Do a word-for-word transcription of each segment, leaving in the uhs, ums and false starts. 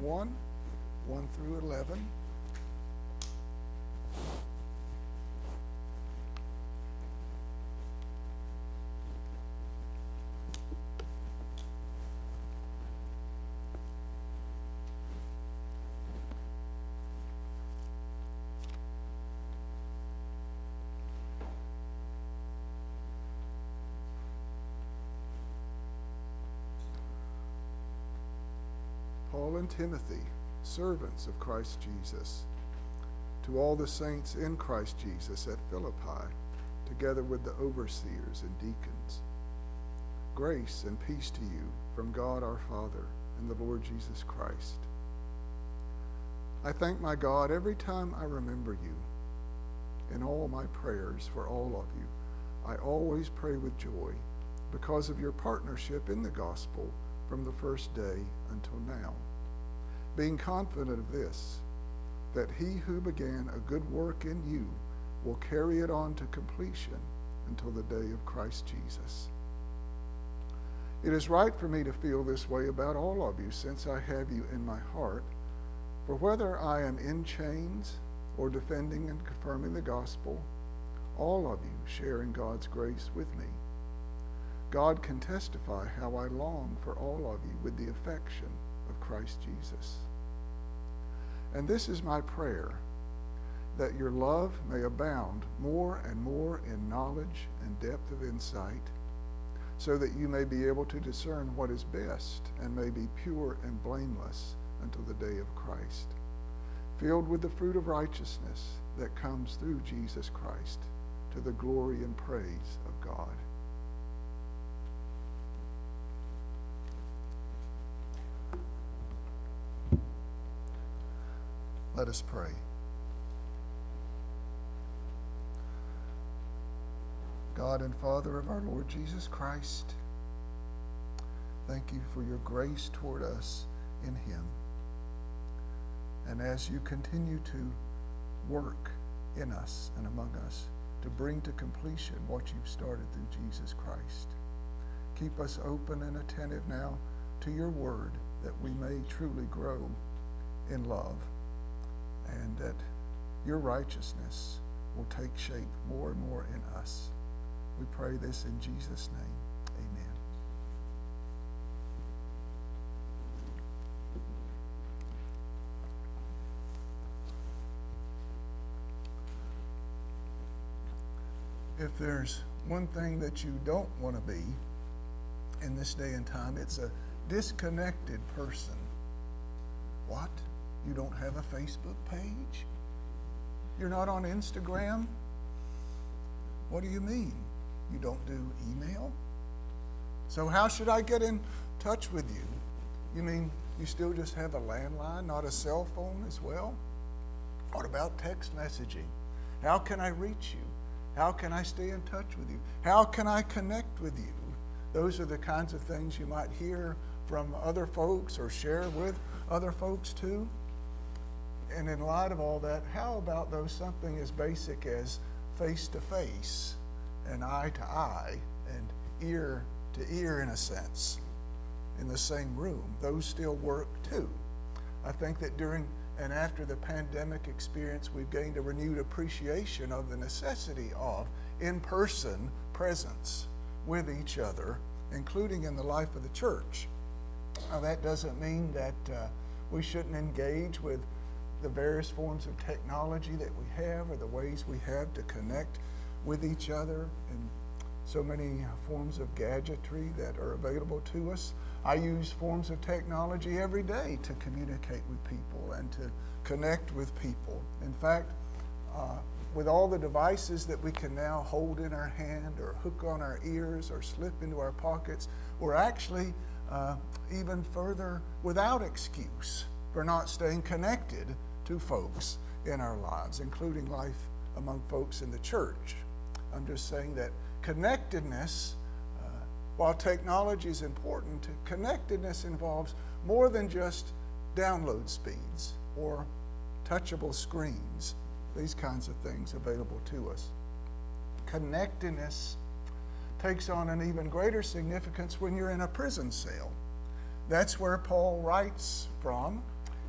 one, one through eleven. Paul and Timothy, servants of Christ Jesus, to all the saints in Christ Jesus at Philippi, together with the overseers and deacons. Grace and peace to you from God our Father and the Lord Jesus Christ. I thank my God every time I remember you. In all my prayers for all of you, I always pray with joy because of your partnership in the gospel from the first day until now, being confident of this, that he who began a good work in you will carry it on to completion until the day of Christ Jesus. It is right for me to feel this way about all of you, since I have you in my heart, for whether I am in chains or defending and confirming the gospel, all of you share in God's grace with me. God can testify how I long for all of you with the affection of Christ Jesus. And this is my prayer, that your love may abound more and more in knowledge and depth of insight, so that you may be able to discern what is best and may be pure and blameless until the day of Christ, filled with the fruit of righteousness that comes through Jesus Christ, to the glory and praise of God. Let us pray. God and Father of our Lord Jesus Christ, thank you for your grace toward us in him. And as you continue to work in us and among us to bring to completion what you've started through Jesus Christ, keep us open and attentive now to your word, that we may truly grow in love, and that your righteousness will take shape more and more in us. We pray this in Jesus' name. Amen. If there's one thing that you don't want to be in this day and time, it's a disconnected person. What? You don't have a Facebook page? You're not on Instagram? What do you mean? You don't do email? So how should I get in touch with you? You mean you still just have a landline, not a cell phone as well? What about text messaging? How can I reach you? How can I stay in touch with you? How can I connect with you? Those are the kinds of things you might hear from other folks or share with other folks too. And in light of all that, how about though something as basic as face-to-face and eye-to-eye and ear-to-ear in a sense in the same room? Those still work too. I think that during and after the pandemic experience, we've gained a renewed appreciation of the necessity of in-person presence with each other, including in the life of the church. Now, that doesn't mean that uh, we shouldn't engage with the various forms of technology that we have, or the ways we have to connect with each other, and so many forms of gadgetry that are available to us. I use forms of technology every day to communicate with people and to connect with people. In fact, uh, with all the devices that we can now hold in our hand or hook on our ears or slip into our pockets, we're actually uh, even further without excuse for not staying connected to folks in our lives, including life among folks in the church. I'm just saying that connectedness, uh, while technology is important, connectedness involves more than just download speeds or touchable screens, these kinds of things available to us. Connectedness takes on an even greater significance when you're in a prison cell. That's where Paul writes from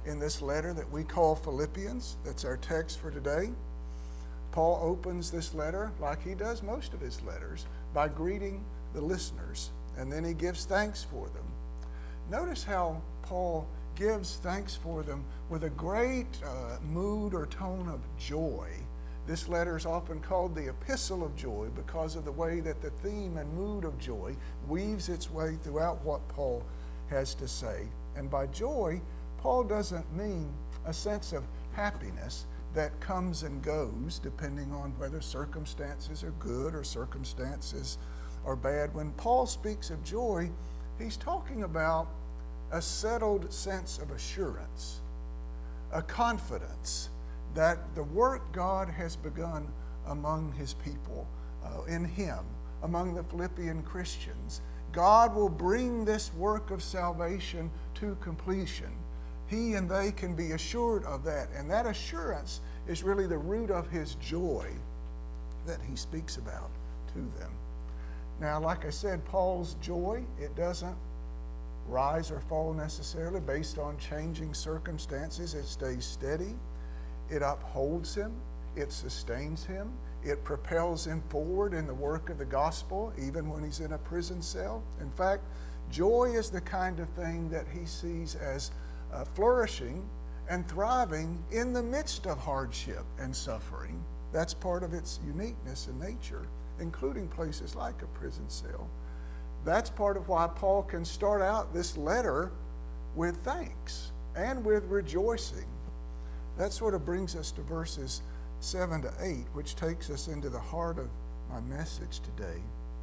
in this letter that we call Philippians. That's our text for today. Paul opens this letter, like he does most of his letters, by greeting the listeners, and then he gives thanks for them. Notice how Paul gives thanks for them with a great uh, mood or tone of joy. This letter is often called the Epistle of Joy because of the way that the theme and mood of joy weaves its way throughout what Paul has to say. And by joy, Paul doesn't mean a sense of happiness that comes and goes depending on whether circumstances are good or circumstances are bad. When Paul speaks of joy, he's talking about a settled sense of assurance, a confidence that the work God has begun among his people, uh, in him, among the Philippian Christians, God will bring this work of salvation to completion. He and they can be assured of that, and that assurance is really the root of his joy that he speaks about to them. Now, like I said, Paul's joy, it doesn't rise or fall necessarily based on changing circumstances. It stays steady. It upholds him. It sustains him. It propels him forward in the work of the gospel, even when he's in a prison cell. In fact, joy is the kind of thing that he sees as uh, flourishing and thriving in the midst of hardship and suffering. That's part of its uniqueness and nature, including places like a prison cell. That's part of why Paul can start out this letter with thanks and with rejoicing. That sort of brings us to verses seven to eight, which takes us into the heart of my message today.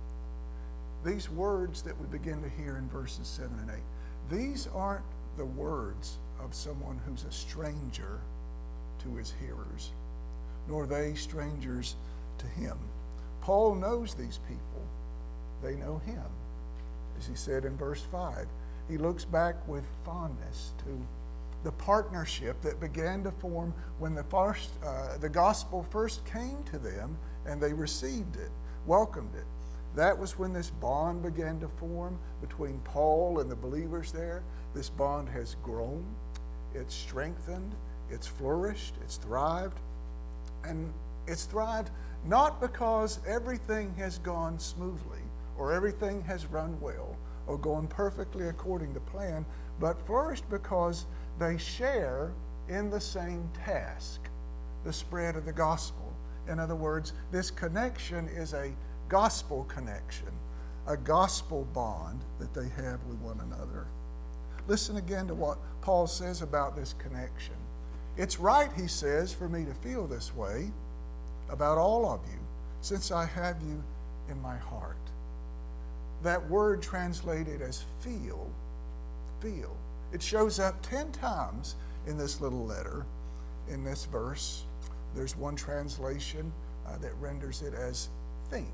These words that we begin to hear in verses seven and eight, these aren't the words of someone who's a stranger to his hearers, nor are they strangers to him. Paul knows these people. They know him. As he said in verse five, he looks back with fondness to the partnership that began to form when the first, uh, the gospel first came to them and they received it, welcomed it. That was when this bond began to form between Paul and the believers there. This bond has grown, it's strengthened, it's flourished, it's thrived. And it's thrived not because everything has gone smoothly or everything has run well or gone perfectly according to plan, but flourished because they share in the same task, the spread of the gospel. In other words, this connection is a gospel connection, a gospel bond that they have with one another. Listen again to what Paul says about this connection. It's right, he says, for me to feel this way about all of you, since I have you in my heart. That word translated as feel, feel. It shows up ten times in this little letter, in this verse. There's one translation uh, that renders it as think,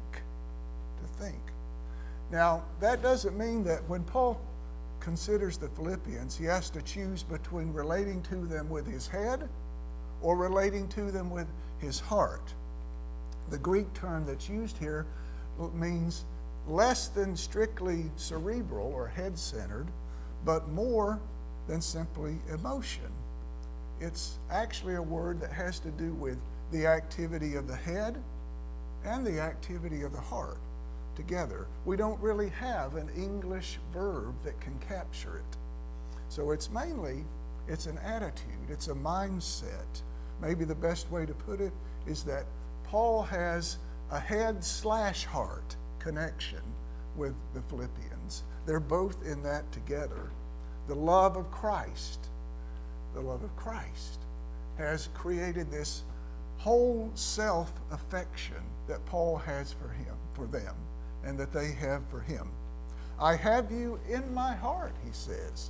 to think. Now, that doesn't mean that when Paul considers the Philippians, he has to choose between relating to them with his head or relating to them with his heart. The Greek term that's used here means less than strictly cerebral or head-centered, but more than simply emotion. It's actually a word that has to do with the activity of the head and the activity of the heart together. We don't really have an English verb that can capture it. So it's mainly, it's an attitude, it's a mindset. Maybe the best way to put it is that Paul has a head slash heart connection with the Philippians. They're both in that together. The love of Christ, the love of Christ has created this whole self-affection that Paul has for him, for them, and that they have for him. I have you in my heart, he says.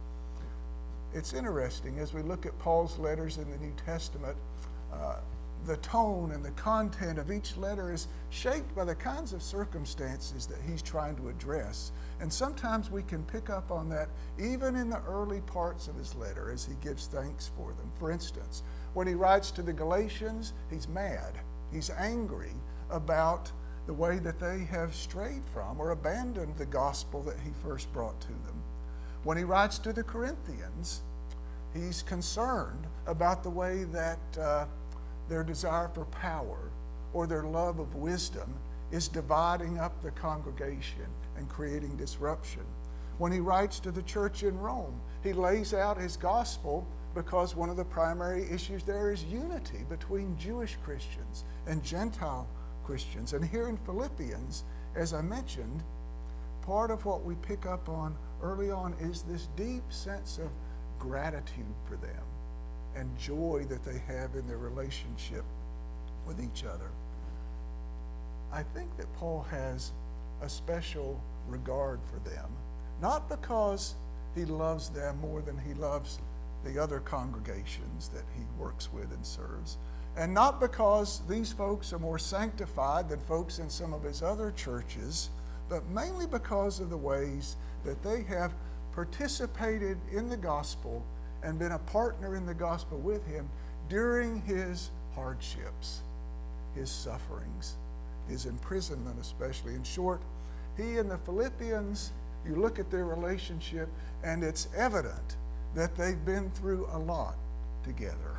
It's interesting as we look at Paul's letters in the New Testament, uh, the tone and the content of each letter is shaped by the kinds of circumstances that he's trying to address. And sometimes we can pick up on that even in the early parts of his letter as he gives thanks for them. For instance, when he writes to the Galatians, he's mad. He's angry about the way that they have strayed from or abandoned the gospel that he first brought to them. When he writes to the Corinthians, He's concerned about the way that uh, their desire for power or their love of wisdom is dividing up the congregation and creating disruption. When he writes to the church in Rome, he lays out his gospel because one of the primary issues there is unity between Jewish Christians and Gentile Christians. And here in Philippians, as I mentioned, part of what we pick up on early on is this deep sense of gratitude for them and joy that they have in their relationship with each other. I think that Paul has a special regard for them, not because he loves them more than he loves the other congregations that he works with and serves, and not because these folks are more sanctified than folks in some of his other churches, but mainly because of the ways that they have participated in the gospel and been a partner in the gospel with him during his hardships, his sufferings, his imprisonment especially. In short, he and the Philippians, you look at their relationship and it's evident that they've been through a lot together.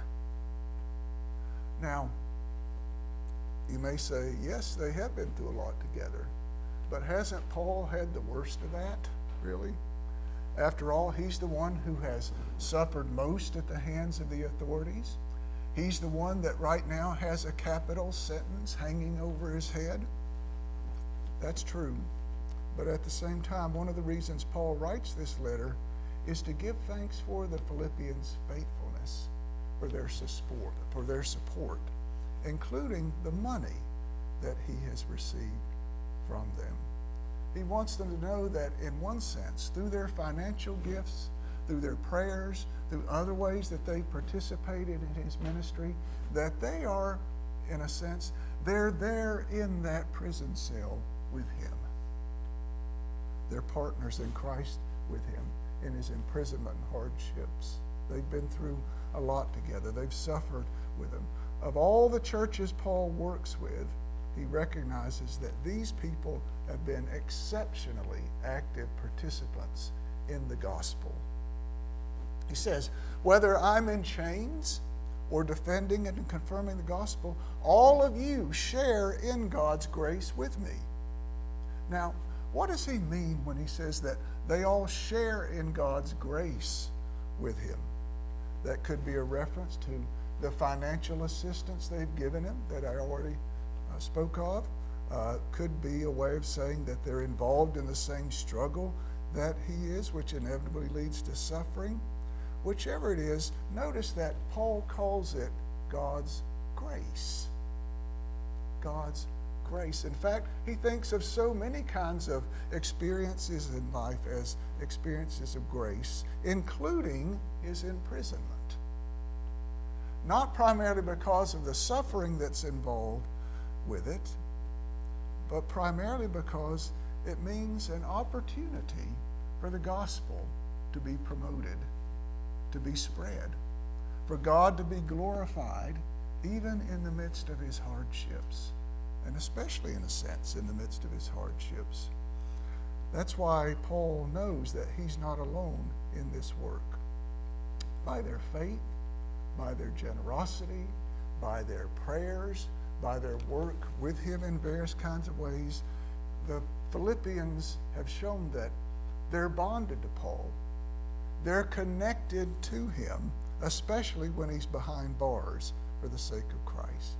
Now, you may say, yes, they have been through a lot together, but hasn't Paul had the worst of that, really? After all, he's the one who has suffered most at the hands of the authorities. He's the one that right now has a capital sentence hanging over his head. That's true. But at the same time, one of the reasons Paul writes this letter is to give thanks for the Philippians' faithfulness, for their support, for their support, including the money that he has received from them. He wants them to know that in one sense, through their financial gifts, through their prayers, through other ways that they participated in his ministry, that they are, in a sense, they're there in that prison cell with him. They're partners in Christ with him in his imprisonment and hardships. They've been through a lot together. They've suffered with him. Of all the churches Paul works with, he recognizes that these people have been exceptionally active participants in the gospel. He says, whether I'm in chains or defending and confirming the gospel, all of you share in God's grace with me. Now, what does he mean when he says that they all share in God's grace with him? That could be a reference to the financial assistance they've given him that I already uh, spoke of. Uh, could be a way of saying that they're involved in the same struggle that he is, which inevitably leads to suffering. Whichever it is, notice that Paul calls it God's grace. God's grace. In fact, he thinks of so many kinds of experiences in life as experiences of grace, including his imprisonment. Not primarily because of the suffering that's involved with it, but primarily because it means an opportunity for the gospel to be promoted, to be spread, for God to be glorified even in the midst of his hardships, and especially in a sense in the midst of his hardships. That's why Paul knows that he's not alone in this work. By their faith, by their generosity, by their prayers, by their work with him in various kinds of ways, the Philippians have shown that they're bonded to Paul. They're connected to him, especially when he's behind bars for the sake of Christ.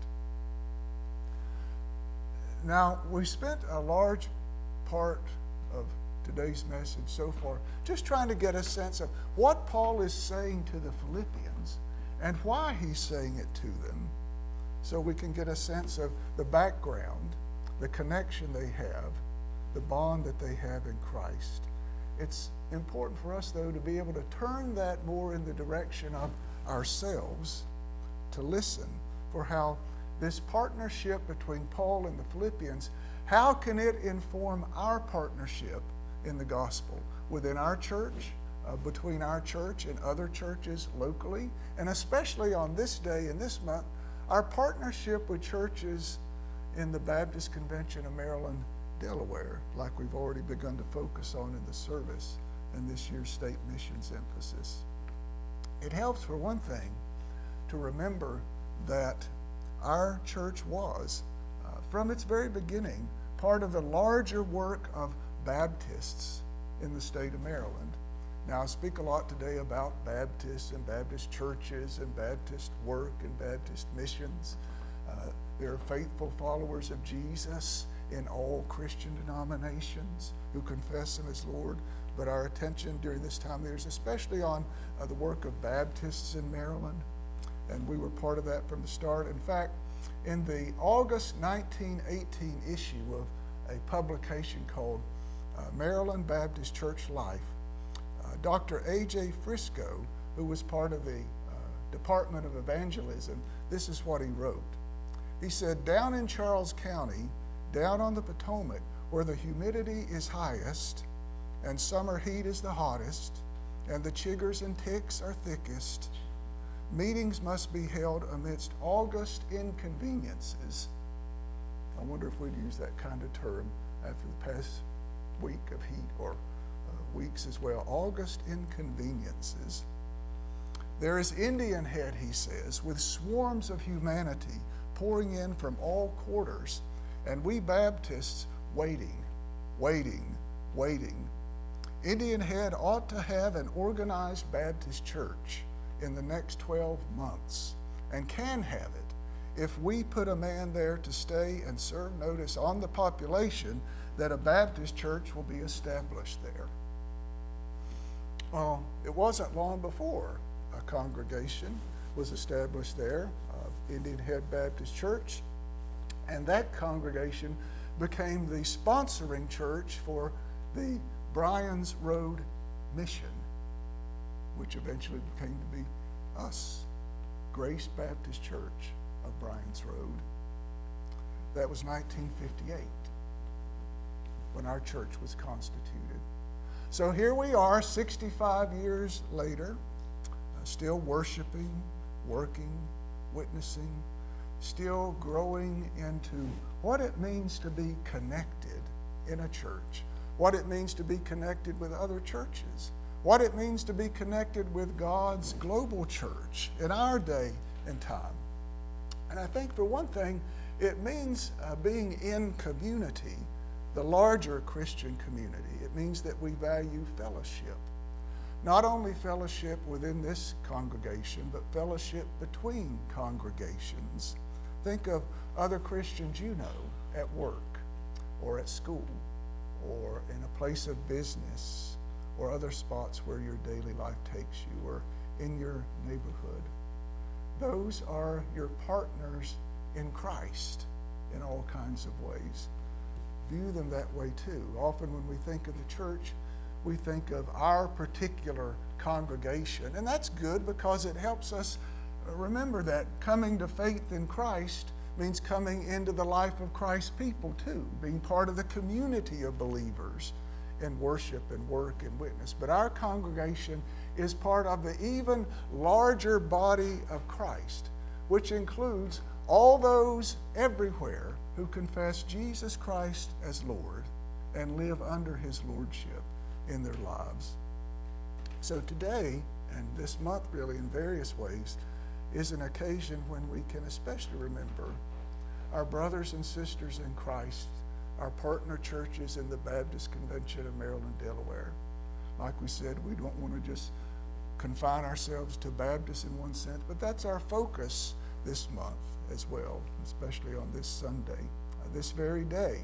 Now, we spent a large part of today's message so far just trying to get a sense of what Paul is saying to the Philippians and why he's saying it to them, so we can get a sense of the background, the connection they have, the bond that they have in Christ. It's important for us, though, to be able to turn that more in the direction of ourselves, to listen for how this partnership between Paul and the Philippians, how can it inform our partnership in the gospel within our church, uh, between our church and other churches locally, and especially on this day and this month, our partnership with churches in the Baptist Convention of Maryland, Delaware, like we've already begun to focus on in the service and this year's state missions emphasis. It helps, for one thing, to remember that our church was, uh, from its very beginning, part of the larger work of Baptists in the state of Maryland. Now, I speak a lot today about Baptists and Baptist churches and Baptist work and Baptist missions. Uh, there are faithful followers of Jesus in all Christian denominations who confess Him as Lord. But our attention during this time there is especially on uh, the work of Baptists in Maryland. And we were part of that from the start. In fact, in the August nineteen eighteen issue of a publication called uh, Maryland Baptist Church Life, uh, Doctor A J Frisco, who was part of the uh, Department of Evangelism, this is what he wrote. He said, "Down in Charles County, down on the Potomac, where the humidity is highest and summer heat is the hottest and the chiggers and ticks are thickest, meetings must be held amidst August inconveniences." I wonder if we'd use that kind of term after the past week of heat, or uh, weeks as well. August inconveniences. "There is Indian Head," he says, "with swarms of humanity pouring in from all quarters, and we Baptists waiting, waiting, waiting. Indian Head ought to have an organized Baptist church in the next twelve months, and can have it if we put a man there to stay and serve notice on the population that a Baptist church will be established there." Well, it wasn't long before a congregation was established there, uh, Indian Head Baptist Church, and that congregation became the sponsoring church for the Bryan's Road Mission, which eventually became to be us, Grace Baptist Church of Bryan's Road. That was nineteen fifty-eight when our church was constituted. So here we are sixty-five years later, uh, still worshiping, working, witnessing, still growing into what it means to be connected in a church, what it means to be connected with other churches, what it means to be connected with God's global church in our day and time. And I think, for one thing, it means uh, being in community, the larger Christian community. It means that we value fellowship. Not only fellowship within this congregation, but fellowship between congregations. Think of other Christians you know at work, or at school, or in a place of business, or other spots where your daily life takes you, or in your neighborhood. Those are your partners in Christ in all kinds of ways. View them that way too. Often when we think of the church, we think of our particular congregation, and that's good because it helps us remember that coming to faith in Christ means coming into the life of Christ's people too, being part of the community of believers in worship and work and witness. But our congregation is part of the even larger body of Christ, which includes all those everywhere who confess Jesus Christ as Lord and live under His lordship in their lives. So today, and this month really in various ways, is an occasion when we can especially remember our brothers and sisters in Christ, our partner churches in the Baptist Convention of Maryland, Delaware. Like we said, we don't want to just confine ourselves to Baptists in one sense, but that's our focus this month as well, especially on this Sunday, uh, this very day.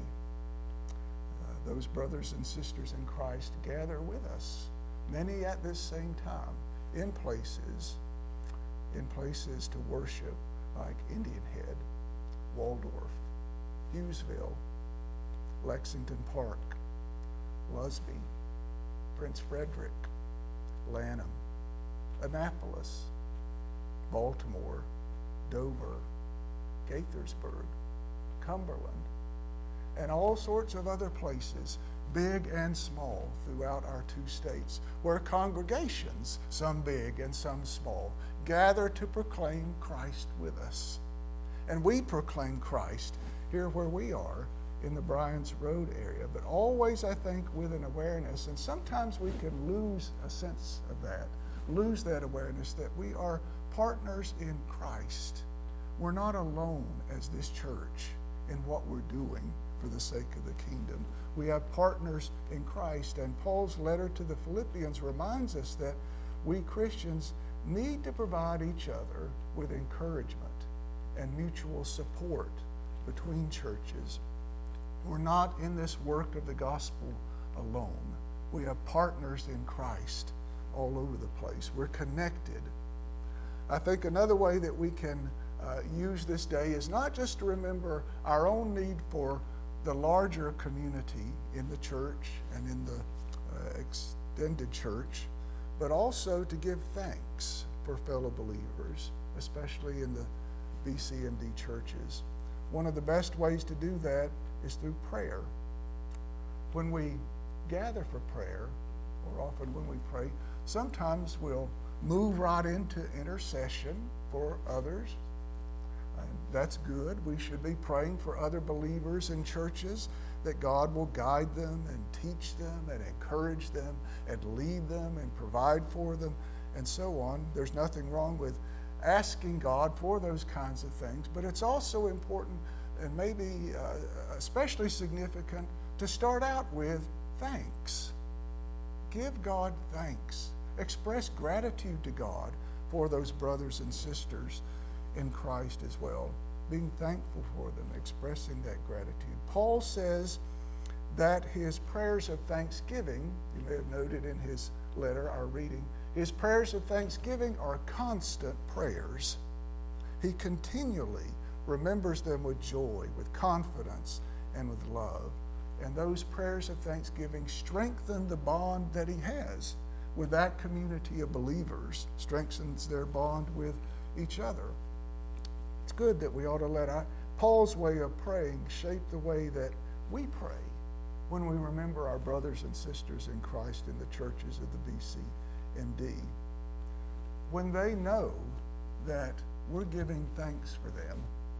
Uh, those brothers and sisters in Christ gather with us, many at this same time, in places, in places to worship like Indian Head, Waldorf, Hughesville, Lexington Park, Lusby, Prince Frederick, Lanham, Annapolis, Baltimore, Dover, Gaithersburg, Cumberland, and all sorts of other places, big and small, throughout our two states, where congregations, some big and some small, gather to proclaim Christ with us. And we proclaim Christ here where we are in the Bryan's Road area, but always, I think, with an awareness, and sometimes we can lose a sense of that lose that awareness that we are partners in Christ. We're not alone as this church in what we're doing for the sake of the kingdom. We have partners in Christ, and Paul's letter to the Philippians reminds us that we Christians need to provide each other with encouragement and mutual support between churches. We're not in this work of the gospel alone. We have partners in Christ all over the place. We're connected. I think another way that we can uh, use this day is not just to remember our own need for the larger community in the church and in the uh, extended church, but also to give thanks for fellow believers, especially in the B C M D churches. One of the best ways to do that is through prayer. When we gather for prayer, or often when we pray, sometimes we'll move right into intercession for others. And that's good. We should be praying for other believers in churches, that God will guide them and teach them and encourage them and lead them and provide for them and so on. There's nothing wrong with asking God for those kinds of things, but it's also important and maybe uh, especially significant to start out with thanks. Give God thanks. Express gratitude to God for those brothers and sisters in Christ as well. Being thankful for them, expressing that gratitude. Paul says that his prayers of thanksgiving, you may have noted in his letter, our reading, his prayers of thanksgiving are constant prayers. He continually remembers them with joy, with confidence, and with love. And those prayers of thanksgiving strengthen the bond that he has with that community of believers, strengthens their bond with each other. It's good that we ought to let our, Paul's way of praying shape the way that we pray when we remember our brothers and sisters in Christ in the churches of the B C M D. When they know that we're giving thanks for them,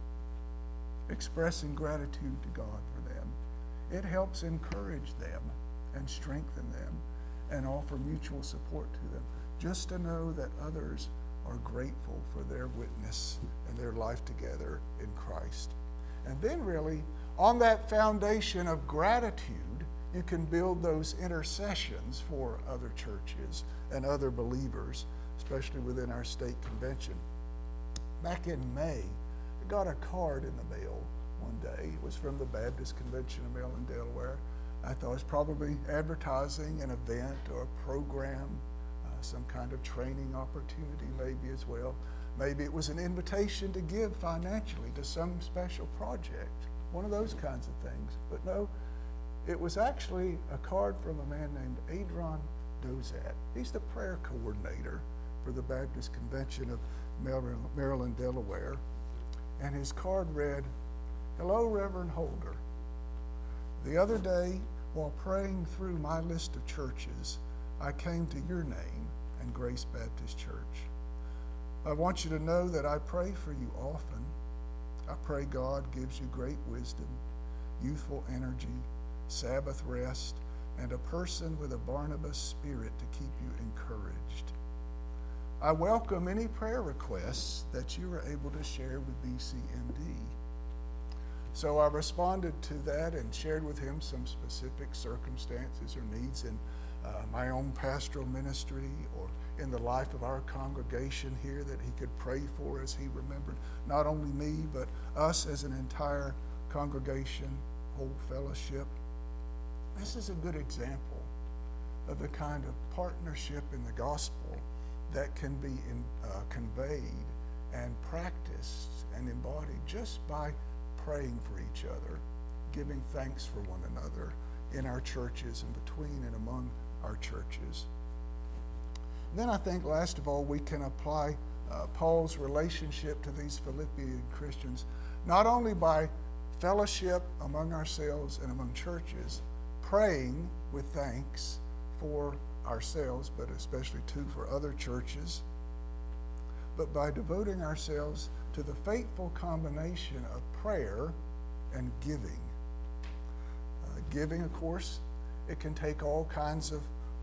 expressing gratitude to God for them, it helps encourage them and strengthen them and offer mutual support to them, just to know that others are grateful for their witness and their life together in Christ. And then really, on that foundation of gratitude, you can build those intercessions for other churches and other believers, especially within our state convention. Back in May, I got a card in the mail one day. It was from the Baptist Convention of Maryland, Delaware. I thought it was probably advertising an event or a program, uh, some kind of training opportunity maybe as well. Maybe it was an invitation to give financially to some special project, one of those kinds of things. But no, it was actually a card from a man named Adron Dozat. He's the prayer coordinator for the Baptist Convention of Maryland, Delaware. And his card read, "Hello, Reverend Holder. The other day, while praying through my list of churches, I came to your name and Grace Baptist Church. I want you to know that I pray for you often. I pray God gives you great wisdom, youthful energy, Sabbath rest, and a person with a Barnabas spirit to keep you encouraged. I welcome any prayer requests that you are able to share with B C M D." So I responded to that and shared with him some specific circumstances or needs in uh, my own pastoral ministry or in the life of our congregation here that he could pray for as he remembered not only me, but us as an entire congregation, whole fellowship. This is a good example of the kind of partnership in the gospel that can be in, uh, conveyed and practiced and embodied just by praying for each other, giving thanks for one another in our churches and between and among our churches. Then I think last of all we can apply uh, Paul's relationship to these Philippian Christians not only by fellowship among ourselves and among churches, praying with thanks for ourselves, but especially too for other churches, but by devoting ourselves to the faithful combination of prayer and giving. Uh, giving, of course, it can take all kinds of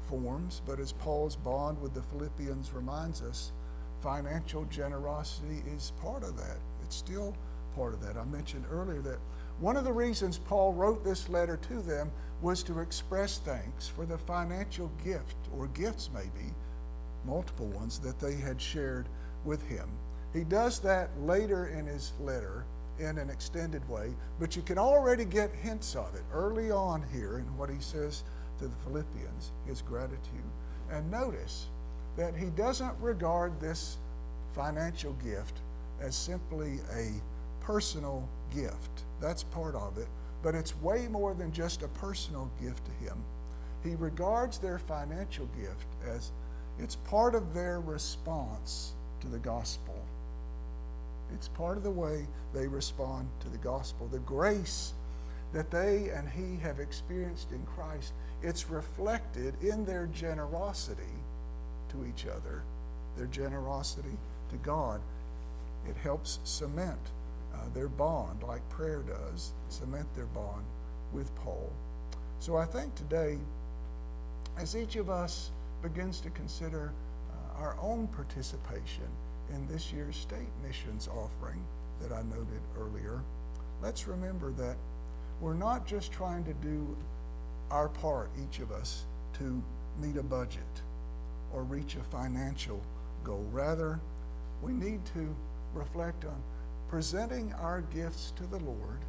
forms, but as Paul's bond with the Philippians reminds us, financial generosity is part of that. It's still part of that. I mentioned earlier that one of the reasons Paul wrote this letter to them was to express thanks for the financial gift, or gifts maybe, multiple ones, that they had shared with him. He does that later in his letter in an extended way, but you can already get hints of it early on here in what he says to the Philippians, his gratitude. And notice that he doesn't regard this financial gift as simply a personal gift. That's part of it, but it's way more than just a personal gift to him. He regards their financial gift as it's part of their response to the gospel. It's part of the way they respond to the gospel. The grace that they and he have experienced in Christ, it's reflected in their generosity to each other, their generosity to God. It helps cement uh, their bond, like prayer does, cement their bond with Paul. So I think today, as each of us begins to consider uh, our own participation in this year's state missions offering that I noted earlier, let's remember that we're not just trying to do our part, each of us, to meet a budget or reach a financial goal. Rather, we need to reflect on presenting our gifts to the Lord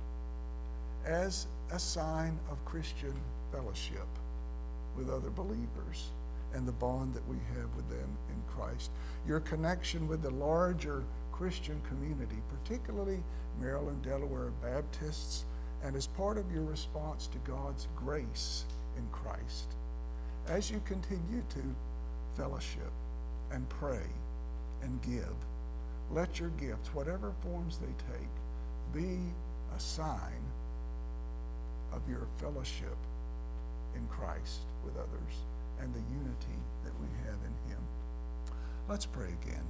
as a sign of Christian fellowship with other believers and the bond that we have with them in Christ. Your connection with the larger Christian community, particularly Maryland, Delaware Baptists, and as part of your response to God's grace in Christ. As you continue to fellowship and pray and give, let your gifts, whatever forms they take, be a sign of your fellowship in Christ with others and the unity that we have in him. Let's pray again.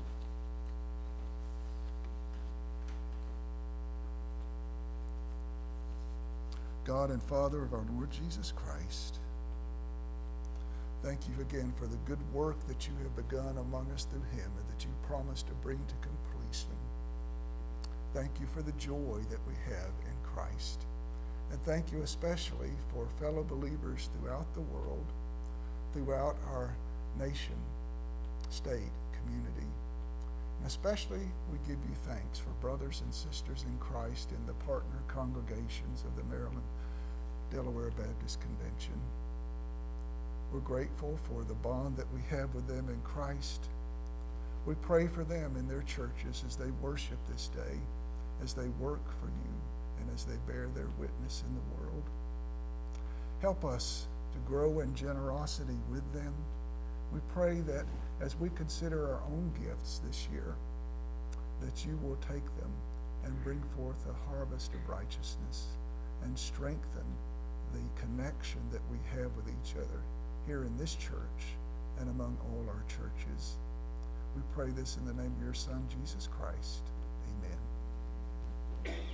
God and Father of our Lord Jesus Christ, thank you again for the good work that you have begun among us through him and that you promised to bring to completion. Thank you for the joy that we have in Christ. And thank you especially for fellow believers throughout the world, throughout our nation, state, community. And especially we give you thanks for brothers and sisters in Christ in the partner congregations of the Maryland Delaware Baptist Convention. We're grateful for the bond that we have with them in Christ. We pray for them in their churches as they worship this day, as they work for you, and as they bear their witness in the world. Help us to grow in generosity with them. We pray that as we consider our own gifts this year, that you will take them and bring forth a harvest of righteousness and strengthen the connection that we have with each other here in this church and among all our churches. We pray this in the name of your Son, Jesus Christ. Amen.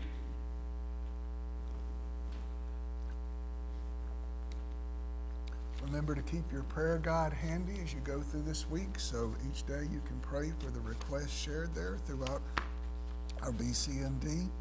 Remember to keep your prayer guide handy as you go through this week, so each day you can pray for the requests shared there throughout our B C M D.